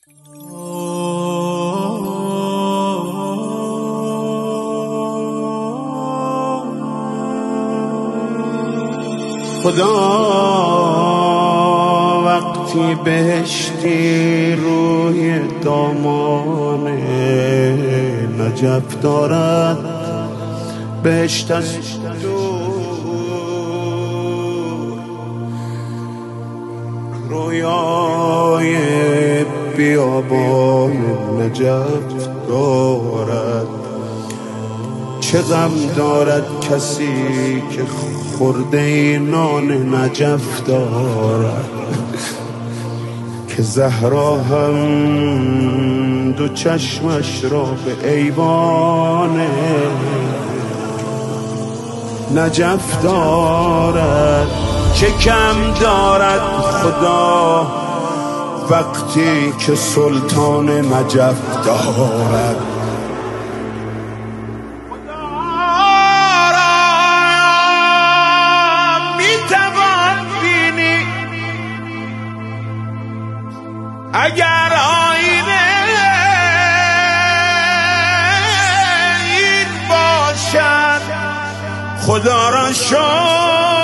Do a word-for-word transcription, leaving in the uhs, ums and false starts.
خدا وقتی بهشتی روی دامان نجف دارد، بهشت از دور رویای بیابان نجف دارد. چه غم دارد کسی که خورده نان نجف دارد، که زهرا هم دو چشمش را به ایوان نجف دارد. چه کم دارد خدا وقتی که سلطان نجف دارد. اگر آینه این باشد خدا را شکر